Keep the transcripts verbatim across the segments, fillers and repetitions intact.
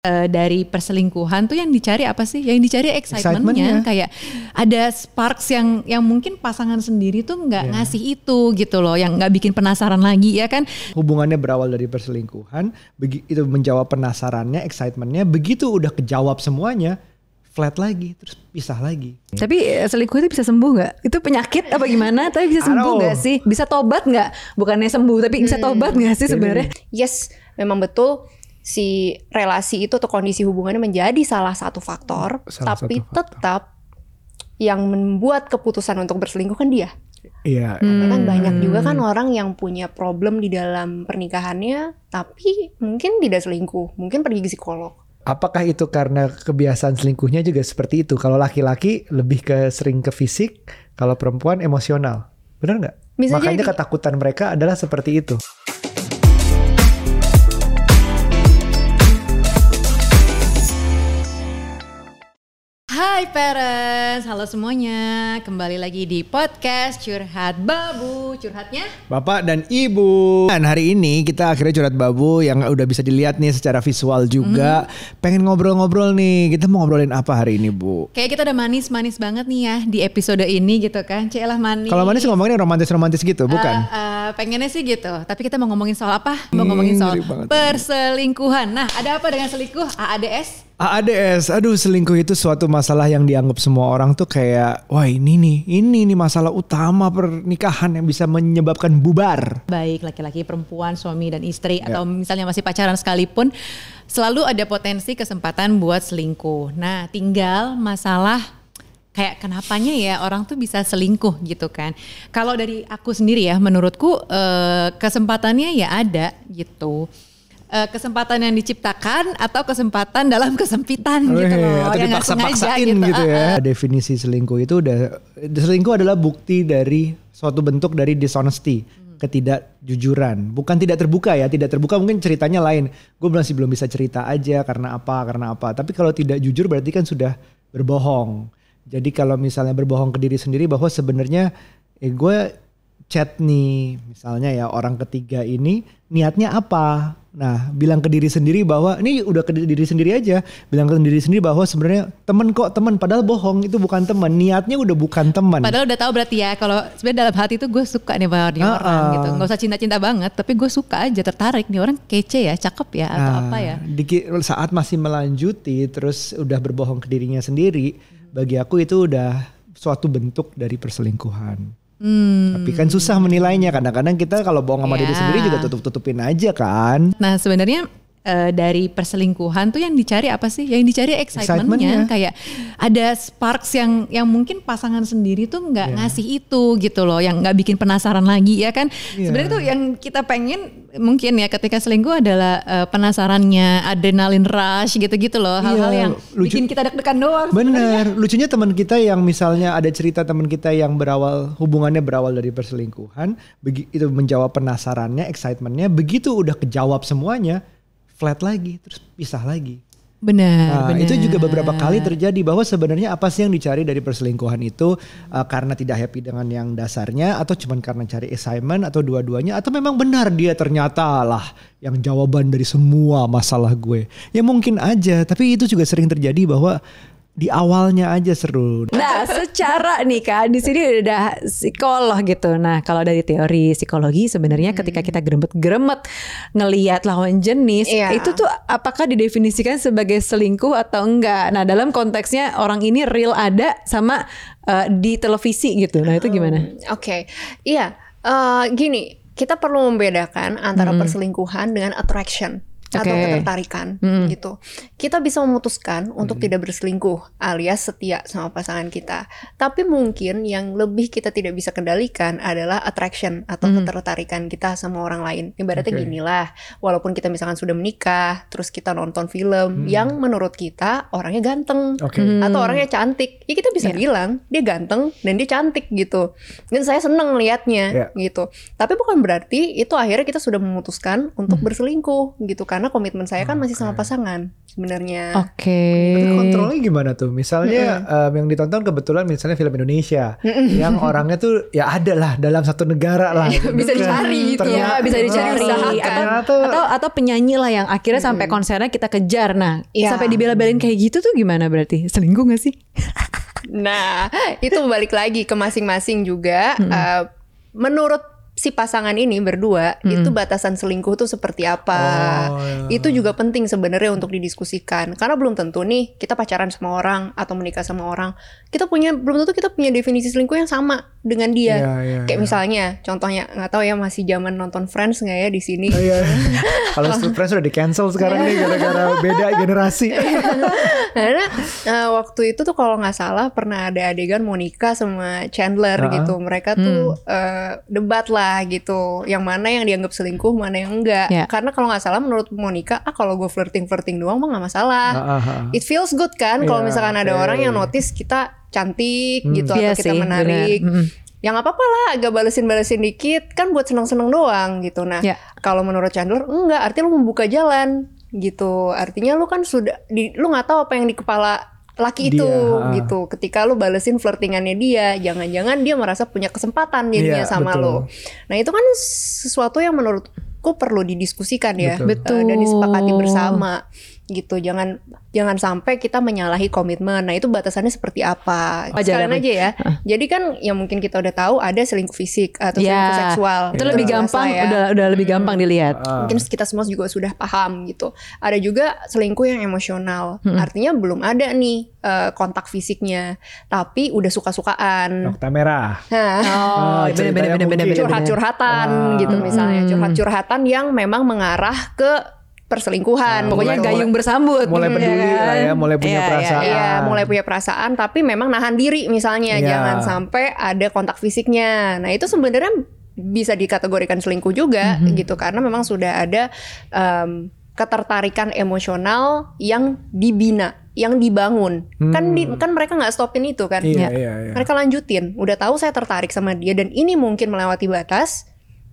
Uh, dari perselingkuhan tuh yang dicari apa sih? Yang dicari excitementnya, kayak ada sparks yang yang mungkin pasangan sendiri tuh nggak yeah. ngasih itu gitu loh, yang nggak bikin penasaran lagi ya kan? Hubungannya berawal dari perselingkuhan, begi, itu menjawab penasarannya, excitementnya, begitu udah kejawab semuanya, flat lagi, terus pisah lagi. Tapi selingkuh itu bisa sembuh nggak? Itu penyakit apa gimana? Tapi bisa sembuh nggak sih? Bisa tobat nggak? Bukannya sembuh, tapi bisa tobat nggak sih sebenarnya? Yes, memang betul. Si relasi itu atau kondisi hubungannya menjadi salah satu faktor, salah tapi satu faktor. Tetap yang membuat keputusan untuk berselingkuh kan dia. Iya. Hmm. Kan banyak juga kan orang yang punya problem di dalam pernikahannya, tapi mungkin tidak selingkuh, mungkin pergi ke psikolog. Apakah itu karena kebiasaan selingkuhnya juga seperti itu? Kalau laki-laki lebih ke sering ke fisik, kalau perempuan emosional, benar nggak? Makanya jadi ketakutan mereka adalah seperti itu. Hai parents, halo semuanya. Kembali lagi di podcast Curhat Babu. Curhatnya Bapak dan Ibu. Dan hari ini kita akhirnya curhat Babu yang udah bisa dilihat nih secara visual juga. Mm-hmm. Pengen ngobrol-ngobrol nih. Kita mau ngobrolin apa hari ini, Bu? Kayak kita udah manis-manis banget nih ya di episode ini gitu kan. Cielah manis. Kalau manis ngomongin romantis-romantis gitu, bukan? Uh, uh, pengennya sih gitu. Tapi kita mau ngomongin soal apa? Mau ngomongin soal perselingkuhan. Nah, ada apa dengan selingkuh? A A D S? A A D S, aduh selingkuh itu suatu masalah yang dianggap semua orang tuh kayak wah ini nih, ini nih masalah utama pernikahan yang bisa menyebabkan bubar. Baik laki-laki, perempuan, suami dan istri ya. Atau misalnya masih pacaran sekalipun selalu ada potensi kesempatan buat selingkuh. Nah tinggal masalah kayak kenapanya ya orang tuh bisa selingkuh gitu kan. Kalau dari aku sendiri ya menurutku eh, kesempatannya ya ada gitu. Uh, kesempatan yang diciptakan atau kesempatan dalam kesempitan oh, gitu loh, atau yang nggak sengaja gitu, gitu ya. Uh, uh. Definisi selingkuh itu udah selingkuh adalah bukti dari suatu bentuk dari dishonesty, hmm. ketidakjujuran. Bukan tidak terbuka ya, tidak terbuka mungkin ceritanya lain. Gue masih belum bisa cerita aja karena apa, karena apa. Tapi kalau tidak jujur berarti kan sudah berbohong. Jadi kalau misalnya berbohong ke diri sendiri bahwa sebenarnya eh gue chat nih, misalnya ya orang ketiga ini niatnya apa? Nah, bilang ke diri sendiri bahwa ini udah ke diri sendiri aja, bilang ke diri sendiri bahwa sebenarnya teman kok teman, padahal bohong, itu bukan teman, niatnya udah bukan teman. Padahal udah tahu berarti ya kalau sebenarnya dalam hati itu gue suka nih sama uh, orang uh. gitu, nggak usah cinta-cinta banget, tapi gue suka aja, tertarik nih orang kece ya, cakep ya atau nah, apa ya. Di saat masih melanjuti, terus udah berbohong ke dirinya sendiri, hmm. bagi aku itu udah suatu bentuk dari perselingkuhan. Hmm. Tapi kan susah menilainya, kadang-kadang kita kalau bohong sama yeah. diri sendiri juga tutup-tutupin aja kan. Nah sebenarnya uh, dari perselingkuhan tuh yang dicari apa sih? Yang dicari excitementnya, kayak ada sparks yang yang mungkin pasangan sendiri tuh nggak yeah. ngasih itu gitu loh, yang nggak bikin penasaran lagi ya kan. Yeah. Sebenarnya tuh yang kita pengen mungkin ya ketika selingkuh adalah uh, penasarannya, adrenalin rush gitu-gitu loh, hal-hal yeah, yang lucu, bikin kita deg-degan doang. Bener, sebenernya. Lucunya teman kita yang misalnya ada cerita teman kita yang berawal hubungannya berawal dari perselingkuhan, begi, itu menjawab penasarannya, excitementnya, begitu udah kejawab semuanya, flat lagi, terus pisah lagi. Benar, nah, benar. Itu juga beberapa kali terjadi bahwa sebenarnya apa sih yang dicari dari perselingkuhan itu uh, karena tidak happy dengan yang dasarnya atau cuma karena cari excitement atau dua-duanya atau memang benar dia ternyata lah yang jawaban dari semua masalah gue. Ya mungkin aja, tapi itu juga sering terjadi bahwa di awalnya aja seru. Nah, secara nih kan di sini udah psikolog gitu. Nah, kalau dari teori psikologi sebenarnya hmm. ketika kita geremet-geremet ngelihat lawan jenis, yeah. itu tuh apakah didefinisikan sebagai selingkuh atau enggak? Nah, dalam konteksnya orang ini real ada sama uh, di televisi gitu. Nah, itu gimana? Hmm, Oke, okay. iya, uh, gini, kita perlu membedakan antara hmm. perselingkuhan dengan attraction. Atau okay. ketertarikan hmm. gitu. Kita bisa memutuskan untuk hmm. tidak berselingkuh alias setia sama pasangan kita. Tapi mungkin yang lebih kita tidak bisa kendalikan adalah attraction atau hmm. ketertarikan kita sama orang lain. Ibaratnya okay. ginilah, walaupun kita misalkan sudah menikah, terus kita nonton film hmm. yang menurut kita orangnya ganteng okay. atau orangnya cantik, ya kita bisa yeah. bilang dia ganteng dan dia cantik gitu. Dan saya seneng liatnya yeah. gitu. Tapi bukan berarti itu akhirnya kita sudah memutuskan untuk hmm. berselingkuh gitu kan. karena komitmen saya kan masih sama pasangan sebenarnya. Oke. Okay. Tapi kontrolnya gimana tuh? Misalnya mm-hmm. um, yang ditonton kebetulan misalnya film Indonesia mm-hmm. yang orangnya tuh ya ada lah dalam satu negara lah. Bisa dicari gitu ya, bisa dicari. Atau, atau atau penyanyi lah yang akhirnya mm-hmm. sampai konsernya kita kejar. Nah, ya. sampai dibela-belain kayak gitu tuh gimana berarti? Selingkuh gak sih? Nah, itu balik lagi ke masing-masing juga. Mm-hmm. Uh, menurut si pasangan ini berdua hmm. itu batasan selingkuh tuh seperti apa? Oh, ya. Itu juga penting sebenarnya untuk didiskusikan. Karena belum tentu nih kita pacaran sama orang atau menikah sama orang, kita punya belum tentu kita punya definisi selingkuh yang sama dengan dia. Ya, ya, Kayak ya. misalnya, contohnya nggak tahu ya masih zaman nonton Friends nggak ya di sini? Oh, ya. Kalau Friends udah di cancel sekarang nih gara-gara beda generasi. Karena uh, waktu itu tuh kalau nggak salah pernah ada adegan Monica sama Chandler uh-huh. gitu. Mereka tuh hmm. uh, debat lah gitu, yang mana yang dianggap selingkuh, mana yang enggak. Yeah. Karena kalau nggak salah menurut Monica, ah kalau gue flirting flirting doang mah nggak masalah. Uh-huh. It feels good kan, kalau yeah, misalkan ada okay. orang yang notice kita cantik hmm. gitu yeah atau kita sih, menarik. Mm. Ya nggak apa-apa lah, agak balesin-balesin dikit kan buat seneng-seneng doang gitu. Nah, yeah. kalau menurut Chandler enggak, artinya lu membuka jalan gitu. Artinya lu kan sudah, di, lu nggak tahu apa yang di kepala laki itu dia, gitu. Ketika lu balesin flirtingannya dia, jangan-jangan dia merasa punya kesempatan jadinya yeah, sama betul. Lu. Nah itu kan sesuatu yang menurutku perlu didiskusikan ya, betul. Uh, dan disepakati bersama gitu. Jangan jangan sampai kita menyalahi komitmen. Nah itu batasannya seperti apa? Sekalian aja ya. Uh. Jadi kan yang mungkin kita udah tahu ada selingkuh fisik atau yeah. selingkuh seksual. Itu yeah. lebih gampang, ya. udah udah lebih hmm. gampang dilihat. Uh. Mungkin kita semua juga sudah paham gitu. Ada juga selingkuh yang emosional. Hmm. Artinya belum ada nih uh, kontak fisiknya, tapi udah suka-sukaan. Nokta merah. Nah, oh, bener-bener curhat-curhatan uh. gitu misalnya. Curhat-curhatan yang memang mengarah ke perselingkuhan, nah, pokoknya mulai, gayung bersambut, mulai peduli ya, lah ya, mulai punya ya, perasaan, ya, ya, mulai punya perasaan, tapi memang nahan diri misalnya, ya. Jangan sampai ada kontak fisiknya. Nah itu sebenarnya bisa dikategorikan selingkuh juga, mm-hmm. gitu, karena memang sudah ada um, ketertarikan emosional yang dibina, yang dibangun, hmm. kan di, kan mereka nggak stopin itu kan, iya, ya. iya, iya. Mereka lanjutin, udah tahu saya tertarik sama dia dan ini mungkin melewati batas,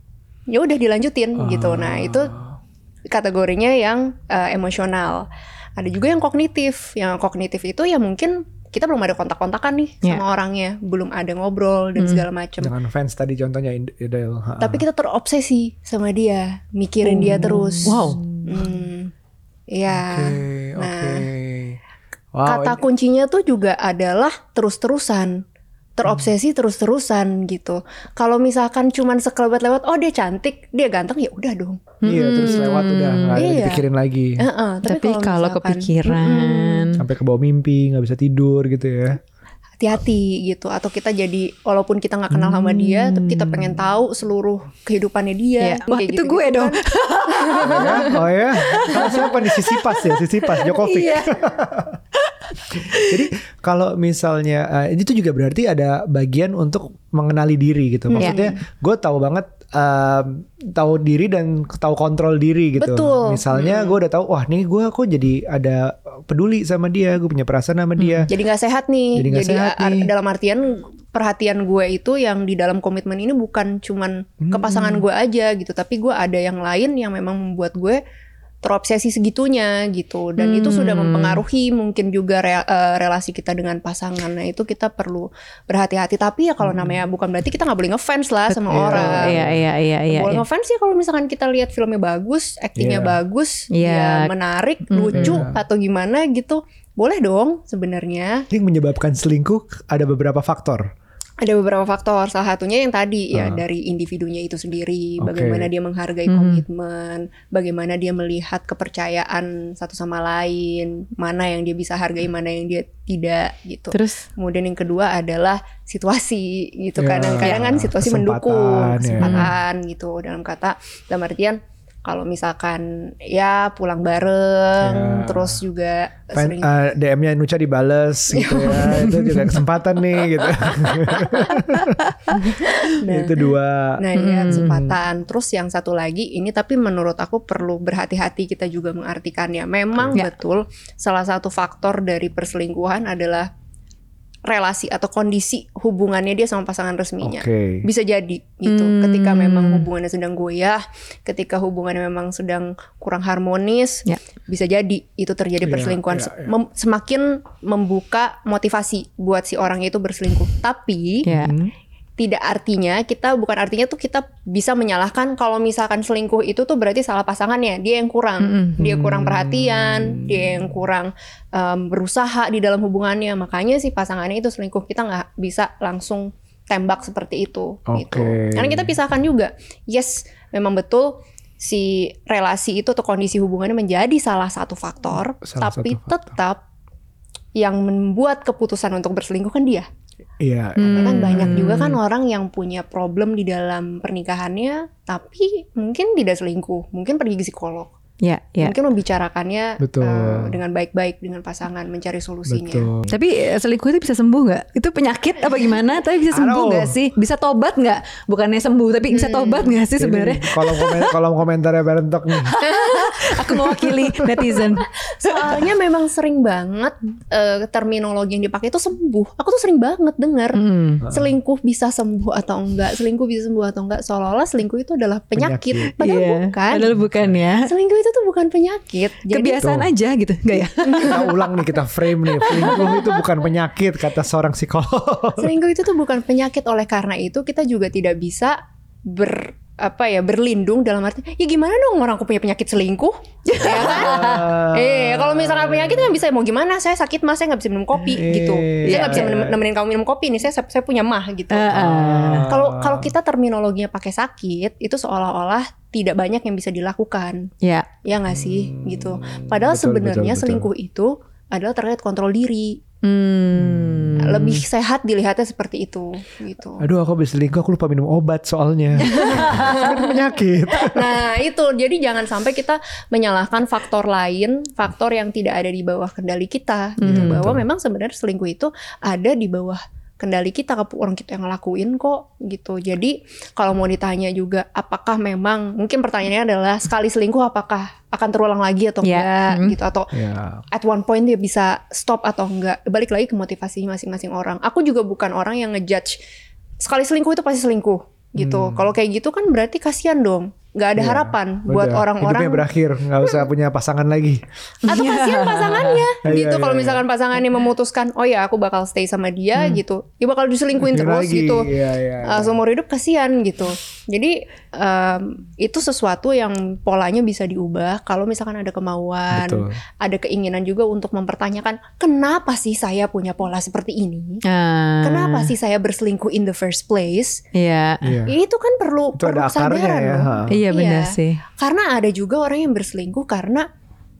ya udah dilanjutin, oh. gitu. Nah itu kategorinya yang uh, emosional. Ada juga yang kognitif. Yang kognitif itu ya mungkin kita belum ada kontak-kontakan nih yeah. sama orangnya, belum ada ngobrol dan hmm. segala macam. Dengan fans tadi contohnya Idel. Tapi kita terobsesi sama dia, mikirin oh. dia terus. Wow. Hmm, ya. Okay, nah, okay. Wow, kata ini... kuncinya tuh juga adalah terus-terusan. Terobsesi terus-terusan gitu. Kalau misalkan cuman sekelebat lewat, oh dia cantik, dia ganteng, ya udah dong. Iya, hmm. terus lewat udah nggak iya. dipikirin lagi. Uh-uh, tapi, tapi kalau kepikiran, hmm, sampai ke bawah mimpi, nggak bisa tidur gitu ya. Hati-hati gitu. Atau kita jadi, walaupun kita nggak kenal hmm. sama dia, tapi kita pengen tahu seluruh kehidupannya dia. Yeah. Wah itu gitu, gue gitu dong. Kan? Oh ya, oh, siapa nih Sisipas ya, Sisipas Djokovic. Iya. Jadi kalau misalnya uh, itu juga berarti ada bagian untuk mengenali diri gitu. Maksudnya yeah. gue tahu banget uh, tahu diri dan tahu kontrol diri gitu. Betul. Misalnya hmm. gue udah tahu, wah nih gue kok jadi ada peduli sama dia, gue punya perasaan sama dia. Hmm. Jadi nggak sehat nih. Jadi, gak jadi sehat ar- nih. dalam artian perhatian gue itu yang di dalam komitmen ini bukan cuman hmm. ke pasangan gue aja gitu, tapi gue ada yang lain yang memang membuat gue terobsesi segitunya gitu, dan hmm. itu sudah mempengaruhi mungkin juga re, uh, relasi kita dengan pasangan. Nah itu kita perlu berhati-hati. Tapi ya kalau hmm. namanya bukan berarti kita nggak boleh ngefans lah sama Betul. orang. Iya iya iya iya. Boleh iya. ngefans ya kalau misalkan kita lihat filmnya bagus, aktingnya yeah. bagus, yeah. ya menarik, hmm. lucu yeah. atau gimana gitu, boleh dong sebenarnya. Yang menyebabkan selingkuh ada beberapa faktor. Ada beberapa faktor, salah satunya yang tadi uh. ya dari individunya itu sendiri, okay. bagaimana dia menghargai hmm. komitmen, bagaimana dia melihat kepercayaan satu sama lain, mana yang dia bisa hargai, mana yang dia tidak gitu. Terus kemudian yang kedua adalah situasi gitu, yeah. kadang-kadang kan situasi kesempatan, mendukung, kesempatan yeah. gitu, dalam kata, dalam artian kalau misalkan ya pulang bareng, yeah. terus juga Fan, sering uh, D M-nya Nucha dibales gitu ya, itu juga kesempatan nih gitu. Nah, itu dua. Nah ya kesempatan. Terus yang satu lagi ini tapi menurut aku perlu berhati-hati kita juga mengartikannya. Memang yeah. betul salah satu faktor dari perselingkuhan adalah relasi atau kondisi hubungannya dia sama pasangan resminya. Okay. Bisa jadi gitu. Hmm. Ketika memang hubungannya sedang goyah, ketika hubungannya memang sedang kurang harmonis, Ya. bisa jadi itu terjadi Iya, perselingkuhan. iya, iya. Mem- semakin membuka motivasi buat si orang itu berselingkuh. Tapi Ya. Hmm. tidak artinya kita bukan artinya tuh kita bisa menyalahkan kalau misalkan selingkuh itu tuh berarti salah pasangannya, dia yang kurang, Mm-mm. dia kurang perhatian, dia yang kurang um, berusaha di dalam hubungannya, makanya si pasangannya itu selingkuh. Kita nggak bisa langsung tembak seperti itu, gitu. Oke. Karena kita pisahkan juga, yes, memang betul si relasi itu atau kondisi hubungannya menjadi salah satu faktor, Salah tapi satu faktor. tetap yang membuat keputusan untuk berselingkuh kan dia. Iya. Karena kan Hmm. banyak juga kan orang yang punya problem di dalam pernikahannya, tapi mungkin tidak selingkuh, mungkin pergi ke psikolog, Ya, ya. mungkin membicarakannya Betul. eh, dengan baik-baik dengan pasangan, mencari solusinya. Betul. Tapi eh, selingkuh itu bisa sembuh nggak? Itu penyakit apa gimana? Tapi bisa sembuh Aduh. nggak sih? Bisa tobat nggak? Bukannya sembuh, tapi bisa tobat nggak sih sebenarnya? Ini kolom komen, kolom komentarnya Parent Talk nih. Aku mewakili netizen. Soalnya memang sering banget eh, terminologi yang dipakai itu sembuh. Aku tuh sering banget dengar Hmm. selingkuh bisa sembuh atau enggak, selingkuh bisa sembuh atau enggak, seolah-olah selingkuh itu adalah penyakit, Penyakit. padahal Iya, bukan. Padahal bukan ya. Selingkuh itu tuh bukan penyakit. Jadi Kebiasaan Tuh. aja gitu, enggak ya? Kita ulang nih, kita frame nih. Selingkuh itu bukan penyakit, kata seorang psikolog. selingkuh itu tuh bukan penyakit, oleh karena itu kita juga tidak bisa ber apa ya berlindung dalam arti ya gimana dong orang aku punya penyakit selingkuh ya kan eh kalau misalkan penyakit kan bisa mau gimana, saya sakit mas saya nggak bisa minum kopi Eh, gitu, saya nggak bisa iya. menem- nemenin kamu minum kopi nih, saya saya punya mah gitu. Ah. Kalau kalau kita terminologinya pakai sakit itu seolah-olah tidak banyak yang bisa dilakukan, Ya. ya nggak sih gitu. Padahal betul, sebenarnya betul, betul. selingkuh itu adalah terkait kontrol diri. Hmm. Lebih sehat dilihatnya seperti itu gitu. Aduh, aku habis selingkuh, aku lupa minum obat soalnya. Kan penyakit. Nah itu, jadi jangan sampai kita menyalahkan faktor lain, faktor yang tidak ada di bawah kendali kita, gitu. Hmm, Bahwa betul. memang sebenarnya selingkuh itu ada di bawah kendali kita, orang kita yang ngelakuin kok, gitu. Jadi kalau mau ditanya juga, apakah memang, mungkin pertanyaannya adalah sekali selingkuh apakah akan terulang lagi atau Ya. enggak, Hmm. gitu. Atau Ya. at one point dia bisa stop atau enggak. Balik lagi ke motivasi masing-masing orang. Aku juga bukan orang yang ngejudge sekali selingkuh itu pasti selingkuh gitu. Hmm. Kalau kayak gitu kan berarti kasihan dong. Nggak ada Iya, harapan buat udah. orang-orang. Hidupnya berakhir, nggak usah punya pasangan lagi. Atau kasihan pasangannya Iya, gitu. iya, Kalau iya. misalkan pasangannya memutuskan, oh ya aku bakal stay sama dia Hmm. gitu. Ya bakal diselingkuhin Ini terus lagi, gitu. iya, iya, iya. Uh, seumur hidup kasihan gitu. Jadi um, itu sesuatu yang polanya bisa diubah kalau misalkan ada kemauan, Betul. ada keinginan juga untuk mempertanyakan kenapa sih saya punya pola seperti ini? Ah. Kenapa sih saya berselingkuh in the first place? Iya. Iya. Itu kan perlu Itu perlu ada akarnya kesadaran ya, loh. ha. Iya benar Iya. sih. Karena ada juga orang yang berselingkuh karena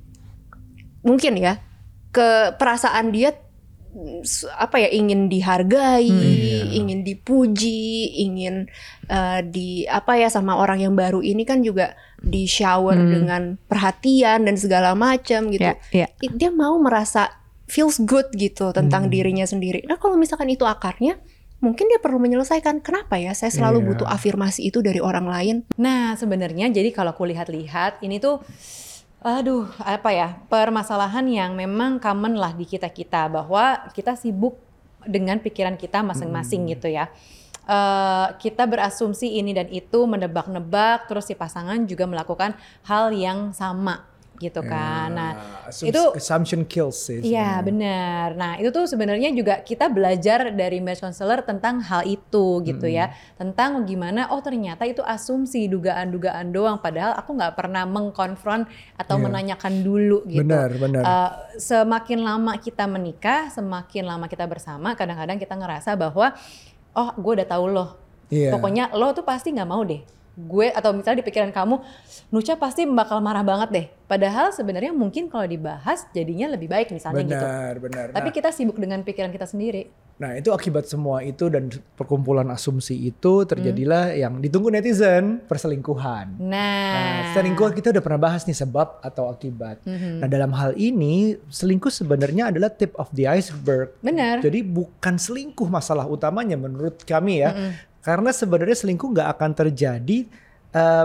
mungkin ya ke perasaan dia mm, s- apa ya ingin dihargai, Iya. ingin dipuji, ingin eh, di apa ya sama orang yang baru ini kan juga di shower Hmm. dengan perhatian dan segala macam gitu. Ya, ya. I- Dia mau merasa feels good gitu tentang Hmm. dirinya sendiri. Nah kalau misalkan itu akarnya, mungkin dia perlu menyelesaikan kenapa ya saya selalu Iya. butuh afirmasi itu dari orang lain. Nah, sebenarnya jadi kalau aku lihat-lihat ini tuh aduh, apa ya? Permasalahan yang memang common lah di kita-kita bahwa kita sibuk dengan pikiran kita masing-masing gitu ya. Eh, kita berasumsi ini dan itu, menebak-nebak, terus si pasangan juga melakukan hal yang sama gitu kan. Nah, Assum- itu- assumption kills sih. iya sebenarnya. benar. Nah itu tuh sebenarnya juga kita belajar dari marriage counselor tentang hal itu gitu ya, tentang gimana oh ternyata itu asumsi, dugaan-dugaan doang. Padahal aku nggak pernah mengkonfront atau Iya. menanyakan dulu gitu. Benar, benar. Uh, semakin lama kita menikah, semakin lama kita bersama, kadang-kadang kita ngerasa bahwa oh gue udah tahu loh. Iya. Pokoknya lo tuh pasti nggak mau deh. Gue atau misalnya di pikiran kamu, Nucha pasti bakal marah banget deh. Padahal sebenarnya mungkin kalau dibahas jadinya lebih baik misalnya gitu. Benar, benar. Tapi Nah, kita sibuk dengan pikiran kita sendiri. Nah itu akibat semua itu dan perkumpulan asumsi itu terjadilah yang ditunggu netizen, perselingkuhan. Nah, Nah, selingkuh kita udah pernah bahas nih sebab atau akibat. Mhm. Nah dalam hal ini selingkuh sebenarnya adalah tip of the iceberg. Benar. Jadi bukan selingkuh masalah utamanya menurut kami ya. Mm-mm. Karena sebenarnya selingkuh nggak akan terjadi um,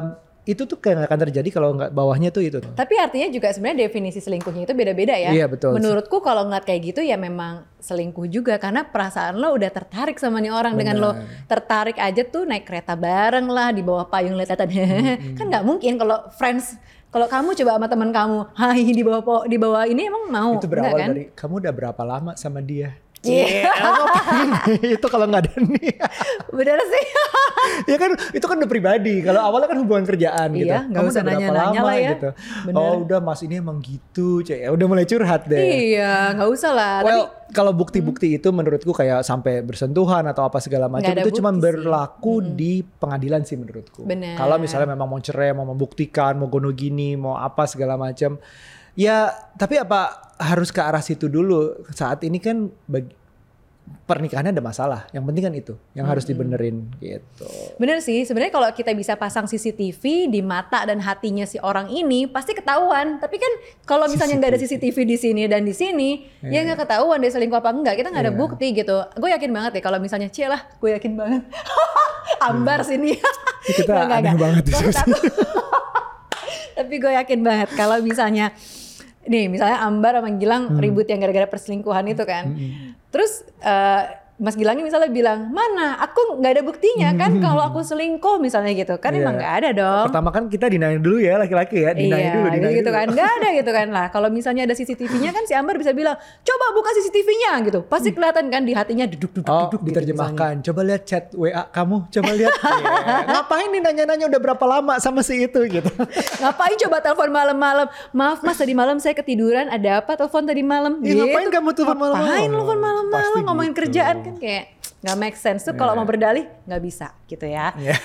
itu tuh kayak gak akan terjadi kalau nggak bawahnya tuh itu. Tapi artinya juga sebenarnya definisi selingkuhnya itu beda-beda ya. Iya betul. Menurutku kalau ngeliat kayak gitu ya memang selingkuh juga karena perasaan lo udah tertarik sama nih orang. Bener. Dengan lo tertarik aja tuh naik kereta bareng lah di bawah payung lihat-lihatan. Hmm. Kan nggak mungkin kalau friends. Kalau kamu coba sama teman kamu, hai di bawah di bawah ini emang mau? Itu berawal kan? dari kamu udah berapa lama sama dia? Iya. Yeah. Itu kalau nggak ada nih. Bener sih. Ya kan itu kan udah pribadi. Kalau awalnya kan hubungan kerjaan gitu. Iya, kamu usah udah berapa nanya-nanya lama lah ya. gitu. Bener. Oh udah mas ini emang gitu. Cek, udah mulai curhat deh. Iya, nggak usah lah. Well, tapi kalau bukti-bukti hmm. itu menurutku kayak sampai bersentuhan atau apa segala macam itu cuma berlaku hmm. di pengadilan sih menurutku. Bener. Kalau misalnya memang mau cerai, mau membuktikan, mau gono gini, mau apa segala macam. Ya, tapi apa harus ke arah situ dulu. Saat ini kan bagi pernikahannya ada masalah, yang penting kan itu yang hmm. harus dibenerin gitu. Bener sih, sebenarnya kalau kita bisa pasang C C T V di mata dan hatinya si orang ini pasti ketahuan. Tapi kan kalau misalnya nggak ada C C T V di sini dan di sini, yeah. ya nggak ketahuan dia selingkuh apa enggak. Kita nggak ada yeah. bukti gitu. Gue yakin banget ya kalau misalnya cie lah, gue yakin banget. Ambar sini. Kita nggak, aneh nggak. banget di sini. Tapi gue yakin banget kalau misalnya nih misalnya Ambar sama Gilang hmm. ribut yang gara-gara perselingkuhan itu kan. Hmm. Terus uh, Mas Gilang ini misalnya bilang, mana aku gak ada buktinya kan kalau aku selingkuh misalnya gitu. Kan yeah. emang gak ada dong. Pertama kan kita dinain dulu ya laki-laki ya. Dinain iya, dulu, dinain gitu dulu. kan. Gak ada gitu kan lah. Kalau misalnya ada C C T V-nya kan si Ambar bisa bilang, coba buka C C T V-nya gitu. Pasti kelihatan kan di hatinya duduk-duduk. Oh duduk, diterjemahkan. Gitu, coba lihat chat W A kamu. Coba lihat. yeah. Ngapain nih nanya-nanya udah berapa lama sama si itu gitu. Ngapain coba telepon malam-malam. Maaf mas tadi malam saya ketiduran. Ada apa telepon tadi malam? Ya, gitu. Ngapain kamu telepon malam-malam? Ngapain telepon malam-malam ngomongin gitu. kerjaan kan kayak nggak make sense tuh. Kalau yeah. mau berdalih nggak bisa gitu ya. Yeah.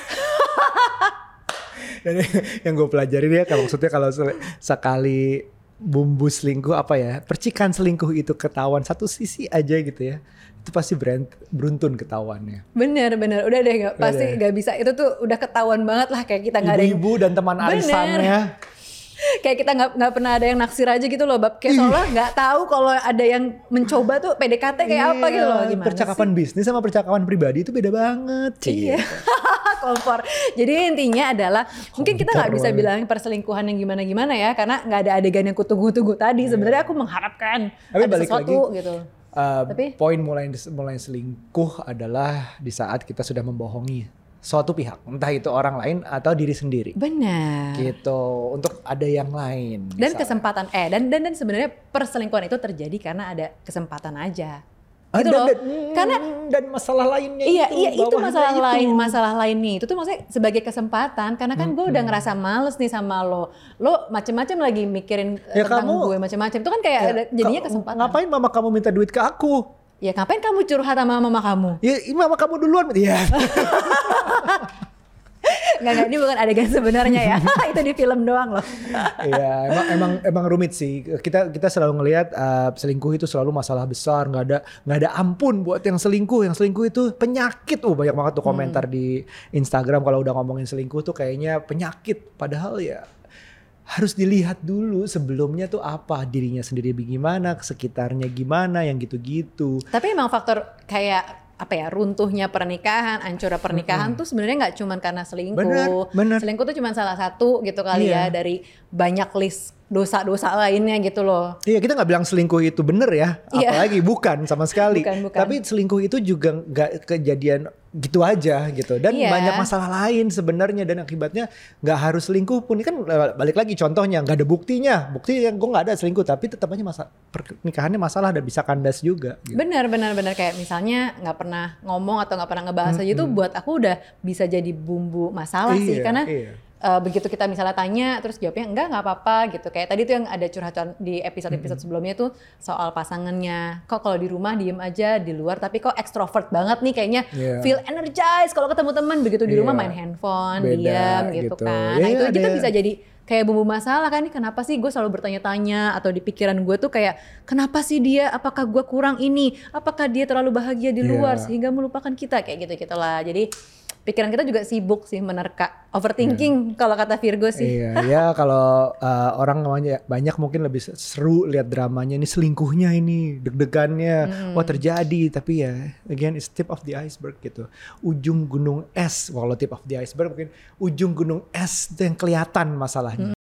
Jadi yang gue pelajarin ya kalau maksudnya kalau sekali bumbu selingkuh apa ya, percikan selingkuh itu ketahuan satu sisi aja gitu ya, itu pasti beruntun ketahuannya. Bener bener udah deh gak, pasti nggak bisa itu tuh udah ketahuan banget lah kayak kita nggak ada ibu-ibu dan teman arisannya. Kayak kita nggak nggak pernah ada yang naksir aja gitu loh, bab kayak seolah nggak tahu kalau ada yang mencoba tuh P D K T kayak iya, apa gitu loh. Gimana percakapan sih? Bisnis sama percakapan pribadi itu beda banget. Iya. Kompor. Jadi intinya adalah Kompor. Mungkin kita nggak bisa bilang perselingkuhan yang gimana-gimana ya, karena nggak ada adegan yang kutunggu-tunggu tadi. Yeah. Sebenarnya aku mengharapkan Tapi ada balik sesuatu lagi, gitu. Uh, Tapi poin mulai mulai selingkuh adalah di saat kita sudah membohongi suatu pihak, entah itu orang lain atau diri sendiri. Benar. Gitu, untuk ada yang lain. Dan misalnya. kesempatan eh dan dan dan sebenarnya perselingkuhan itu terjadi karena ada kesempatan aja. Gitu dan, loh. Dan, karena dan masalah lainnya iya, itu. Iya, itu masalah itu. lain, masalah lain nih. Itu tuh maksudnya sebagai kesempatan karena kan hmm, gue udah ngerasa males nih sama lo. Lo macem-macem lagi mikirin ya tentang kamu, gue macem-macem. Itu kan kayak ya, ada, jadinya kesempatan. Ngapain mama kamu minta duit ke aku? Ya ngapain kamu curhat sama mama kamu? Ya mama kamu duluan. Iya. Nggak, nggak, ini bukan adegan sebenarnya ya. Itu di film doang loh. Iya, emang emang emang rumit sih. Kita kita selalu ngelihat uh, selingkuh itu selalu masalah besar, nggak ada nggak ada ampun buat yang selingkuh. Yang selingkuh itu penyakit. Oh, banyak banget tuh komentar hmm. di Instagram kalau udah ngomongin selingkuh tuh kayaknya penyakit. Padahal ya harus dilihat dulu sebelumnya tuh apa, dirinya sendiri gimana, sekitarnya gimana, yang gitu-gitu. Tapi emang faktor kayak apa ya, runtuhnya pernikahan, hancurnya pernikahan mm-hmm. tuh sebenarnya nggak cuma karena selingkuh. Bener, bener. Selingkuh tuh cuma salah satu gitu kali iya. ya dari banyak list dosa-dosa lainnya gitu loh. Iya, kita nggak bilang selingkuh itu bener ya, iya. apalagi bukan sama sekali. Bukan, bukan. Tapi selingkuh itu juga nggak kejadian gitu aja gitu, dan iya. banyak masalah lain sebenarnya, dan akibatnya nggak harus selingkuh pun. Ini kan balik lagi contohnya nggak ada buktinya, bukti yang gue nggak ada selingkuh, tapi tetap aja masa pernikahannya masalah dan bisa kandas juga. Gitu. Benar, benar, benar, kayak misalnya nggak pernah ngomong atau nggak pernah ngebahas hmm, aja itu hmm. buat aku udah bisa jadi bumbu masalah iya, sih, karena. Iya. Uh, begitu kita misalnya tanya terus jawabnya enggak nggak apa-apa gitu, kayak tadi tuh yang ada curhatan di episode-episode mm-hmm. sebelumnya tuh soal pasangannya, kok kalau di rumah diem aja, di luar tapi kok extrovert banget nih kayaknya, yeah. feel energized kalau ketemu teman, begitu di yeah. rumah main handphone, beda, diam gitu, gitu kan. Nah yeah, itu aja kan bisa jadi kayak bumbu masalah kan, nih kenapa sih gue selalu bertanya-tanya, atau di pikiran gue tuh kayak kenapa sih dia, apakah gue kurang ini, apakah dia terlalu bahagia di luar yeah. sehingga melupakan kita, kayak gitu-gitulah. Jadi pikiran kita juga sibuk sih menerka, overthinking yeah. kalau kata Virgo sih. Iya, ya kalau uh, orang banyak, banyak mungkin lebih seru lihat dramanya, ini selingkuhnya ini, deg-degannya, hmm. wah terjadi, tapi ya again it's tip of the iceberg gitu. Ujung gunung es, walau tip of the iceberg mungkin ujung gunung es itu yang kelihatan masalahnya. Hmm.